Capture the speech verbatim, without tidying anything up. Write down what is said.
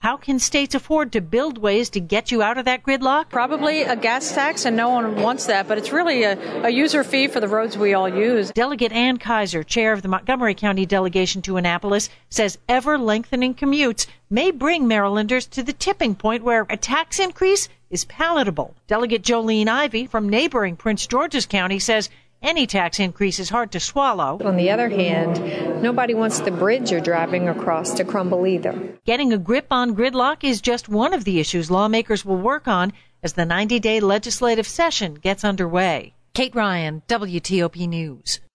How can states afford to build ways to get you out of that gridlock? Probably a gas tax, and no one wants that, but it's really a, a user fee for the roads we all use. Delegate Ann Kaiser, chair of the Montgomery County delegation to Annapolis, says ever-lengthening commutes may bring Marylanders to the tipping point where a tax increase is palatable. Delegate Jolene Ivey from neighboring Prince George's County says any tax increase is hard to swallow. On the other hand, nobody wants the bridge you're driving across to crumble either. Getting a grip on gridlock is just one of the issues lawmakers will work on as the ninety-day legislative session gets underway. Kate Ryan, W T O P News.